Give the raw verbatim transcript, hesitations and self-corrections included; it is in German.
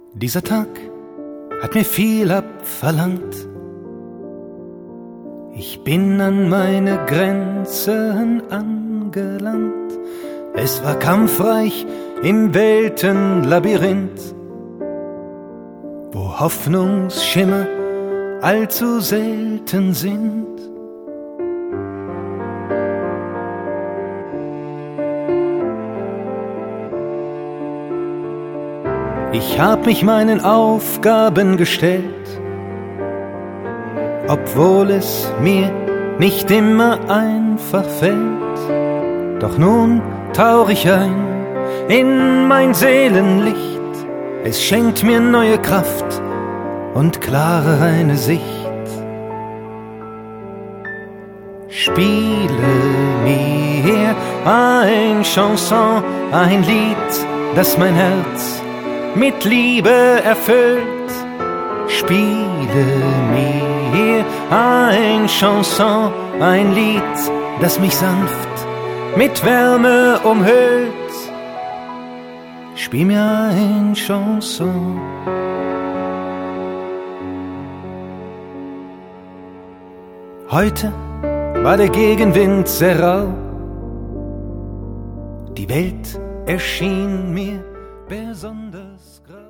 Dieser Tag hat mir viel abverlangt. Ich bin an meine Grenzen angelangt. Es war kampfreich im Weltenlabyrinth, wo Hoffnungsschimmer allzu selten sind. Ich hab mich meinen Aufgaben gestellt, obwohl es mir nicht immer einfach fällt. Doch nun tauch ich ein in mein Seelenlicht. Es schenkt mir neue Kraft und klare reine Sicht. Spiele mir ein Chanson, ein Lied, das mein Herz mit Liebe erfüllt. Spiele mir ein Chanson, ein Lied, das mich sanft mit Wärme umhüllt. Spiel mir ein Chanson. Heute war der Gegenwind sehr rau. Die Welt erschien mir besonders grau.